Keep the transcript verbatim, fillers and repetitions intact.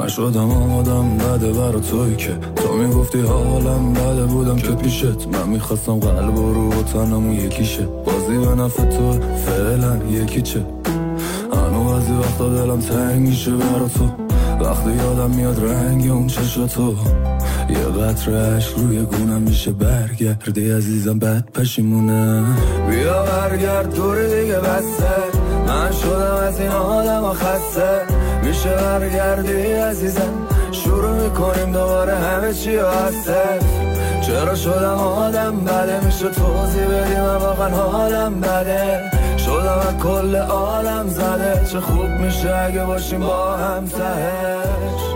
نشدم آمادم بده برا توی که تو میگفتی حالم بده بودم که پیشت من میخواستم قلب و رو تنمون یکیشه بازی به نفع تو فعلا یکی چه هنو بعضی وقتا دلم تنگ میشه برا تو وقتی یادم میاد رنگ اون چشاتو یه قطره عشق روی گونم میشه برگردی عزیزم بد پشیمونه بیا برگرد دور دیگه بسته من شدم از این آدم خسته میشه برگردی عزیزم شروع میکنیم دوباره همه چی هسته چرا شدم آدم بده میشه توضیح بدی من واقعا حالم بده شدم از کل عالم زده چه خوب میشه اگه باشیم با هم تهش